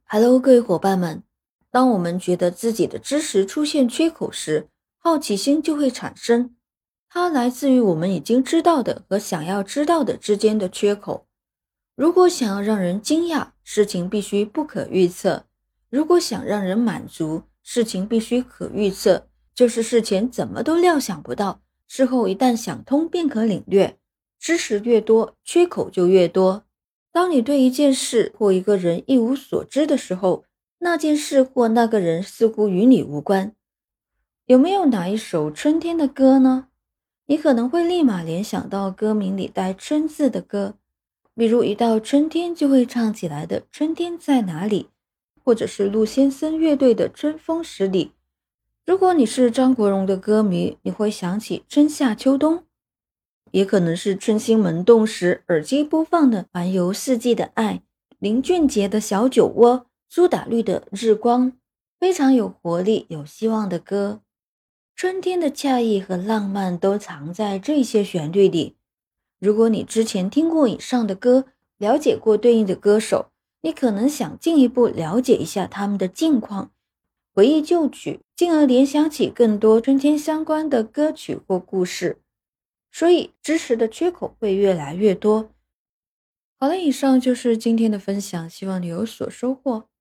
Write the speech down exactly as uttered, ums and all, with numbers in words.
Hello，各位伙伴们，当我们觉得自己的知识出现缺口时，好奇心就会产生。它来自于我们已经知道的和想要知道的之间的缺口。如果想要让人惊讶，事情必须不可预测；如果想让人满足，事情必须可预测。就是事前怎么都料想不到，事后一旦想通便可领略。知识越多，缺口就越多。当你对一件事或一个人一无所知的时候，那件事或那个人似乎与你无关。有没有哪一首春天的歌呢？你可能会立马联想到歌名里带春字的歌，比如一到春天就会唱起来的《春天在哪里》，或者是陆先生乐队的《春风十里》。如果你是张国荣的歌迷，你会想起春夏秋冬。也可能是春心萌动时耳机播放的环游四季的爱，林俊杰的小酒窝，苏打绿的日光，非常有活力有希望的歌。春天的惬意和浪漫都藏在这些旋律里。如果你之前听过以上的歌，了解过对应的歌手，你可能想进一步了解一下他们的近况，回忆旧曲，进而联想起更多春天相关的歌曲或故事。所以知识的缺口会越来越多。好了，以上就是今天的分享，希望你有所收获。